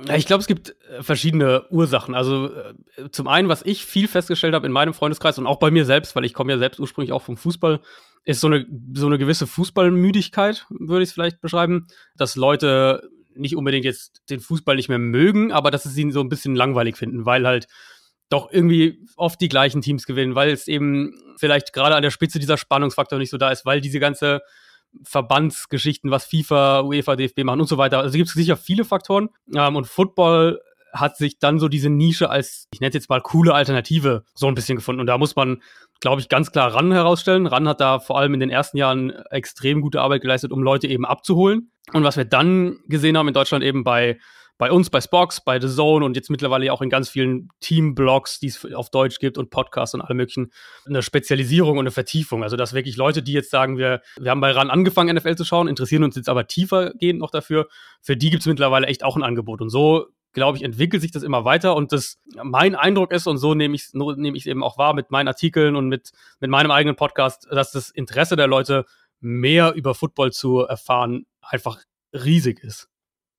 Ja, ich glaube, es gibt verschiedene Ursachen. Also zum einen, was ich viel festgestellt habe in meinem Freundeskreis und auch bei mir selbst, weil ich komme ja selbst ursprünglich auch vom Fußball, ist so eine gewisse Fußballmüdigkeit, würde ich es vielleicht beschreiben, dass Leute nicht unbedingt jetzt den Fußball nicht mehr mögen, aber dass sie ihn so ein bisschen langweilig finden, weil halt doch irgendwie oft die gleichen Teams gewinnen, weil es eben vielleicht gerade an der Spitze dieser Spannungsfaktor nicht so da ist, weil diese ganze Verbandsgeschichten, was FIFA, UEFA, DFB machen und so weiter. Also gibt es sicher viele Faktoren. Und Football hat sich dann so diese Nische als, ich nenne es jetzt mal, coole Alternative so ein bisschen gefunden. Und da muss man, glaube ich, ganz klar RAN herausstellen. RAN hat da vor allem in den ersten Jahren extrem gute Arbeit geleistet, um Leute eben abzuholen. Und was wir dann gesehen haben in Deutschland eben bei uns, bei Spox, bei The Zone und jetzt mittlerweile auch in ganz vielen Team-Blogs, die es auf Deutsch gibt und Podcasts und alle möglichen, eine Spezialisierung und eine Vertiefung. Also dass wirklich Leute, die jetzt sagen, wir haben bei RAN angefangen, NFL zu schauen, interessieren uns jetzt aber tiefergehend noch dafür, für die gibt es mittlerweile echt auch ein Angebot. Und so, glaube ich, entwickelt sich das immer weiter und mein Eindruck ist, und so nehme ich es eben auch wahr mit meinen Artikeln und mit meinem eigenen Podcast, dass das Interesse der Leute, mehr über Football zu erfahren, einfach riesig ist.